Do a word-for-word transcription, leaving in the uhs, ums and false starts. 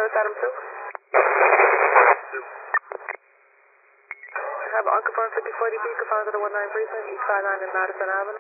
West Adam two. I have unconfirmed fifty forty B, confined to the one nine precinct, East Side nine and Madison Avenue.